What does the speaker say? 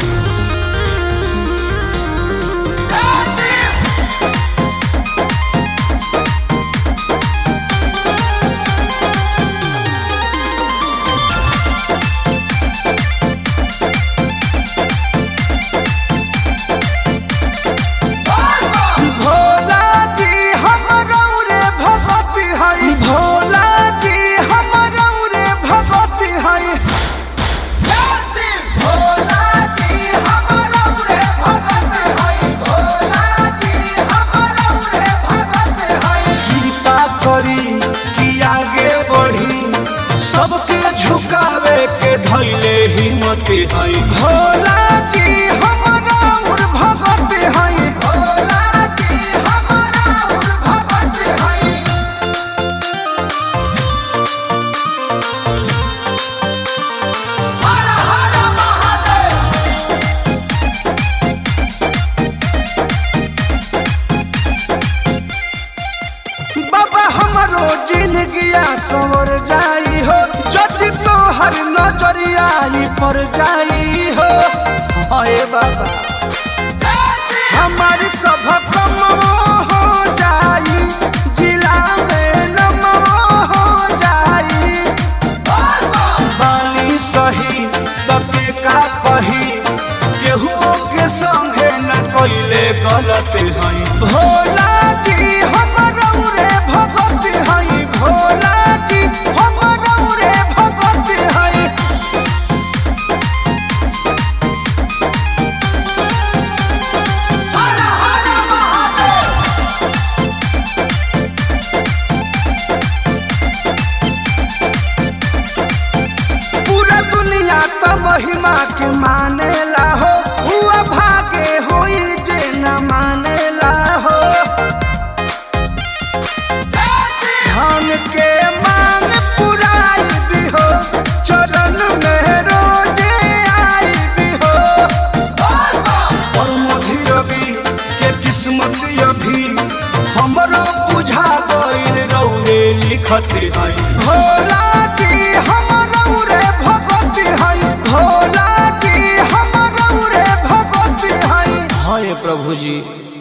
सबके झुकावे के धैले हिम्मत है। भोला जी हमरा उर भगत है। भोला जी हमरा उर भगत है। हर हर महादेव। बाबा हमरो जिंदगिया संवर जाई हो जदि तोहर नजरिया पर जाई हो। हे बाबा हमार सब कम हो जाई जिला में नम हो जाई। बानी सही तबे का कही केहू के संगे न कइले गलत है। भोला जी हमरा रे भगत है। भोला जी हमरा रे भगत है। हर हर महादेव। पूरा दुनिया तो महिमा के मानेला हो हुआ भागे होई जे न मानेला हो। धन के मांग पुराई भी हो चरण में रोजे आई भी हो। और मधुर रवि के किस्मत अभी हमरो बुझा गइल रौरे लिखत है। भोला जी हमरा रे भगत है। भोला जी हमरा रे भगत है। हाय प्रभु जी।